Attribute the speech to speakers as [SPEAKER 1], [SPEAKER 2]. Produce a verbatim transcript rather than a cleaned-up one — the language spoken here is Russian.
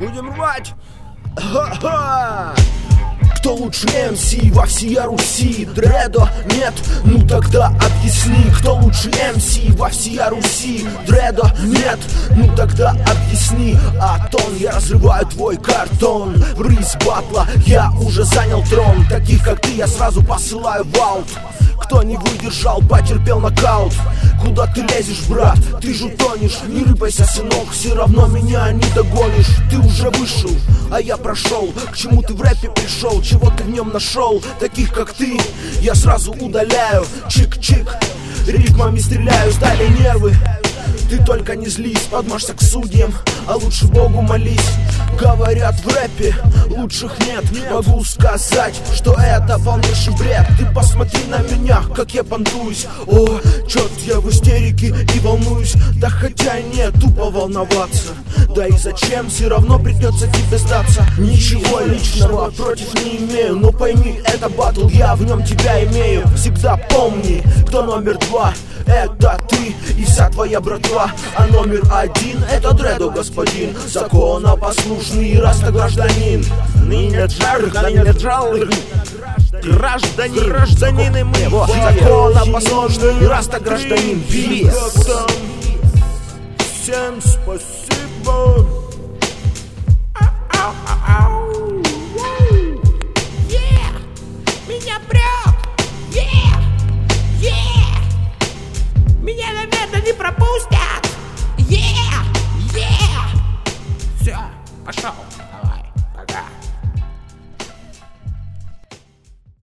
[SPEAKER 1] Будем рвать. Ха-ха! Кто лучше эм си во всей Руси? Дредо? Нет? Ну тогда объясни. Кто лучше эм си во всей Руси? Дредо? Нет? Ну тогда объясни. Атон, я разрываю твой картон. В рысь батла я уже занял трон. Таких как ты я сразу посылаю в аут. Кто не выдержал, потерпел нокаут. Куда ты лезешь, брат? Ты же тонешь. Не рыпайся, сынок, все равно меня не догонишь. Ты уже вышел, а я прошел. К чему ты в рэпе пришел? Чего ты в нем нашел? Таких как ты я сразу удаляю. Чик-чик, рифмами стреляю, сдали нервы. Ты только не злись, подмажься к судьям, а лучше Богу молись. Говорят в рэпе лучших нет. Могу сказать, что это полнейший бред. Ты посмотри на меня, как я понтуюсь. О, черт, я в истерике и волнуюсь. Да хотя нет, тупо волноваться. Да и зачем, все равно придется тебе сдаться. Ничего личного против не имею, но пойми, это батл, я в нем тебя имею. Всегда помни, кто номер два. Это ты и вся твоя братва. А номер один это Дредо, господин. Законопослушный раста гражданин. Ныне джар, ныне джар. Гражданин, гражданин мы. Законопослушный раста гражданин. Всем спасибо.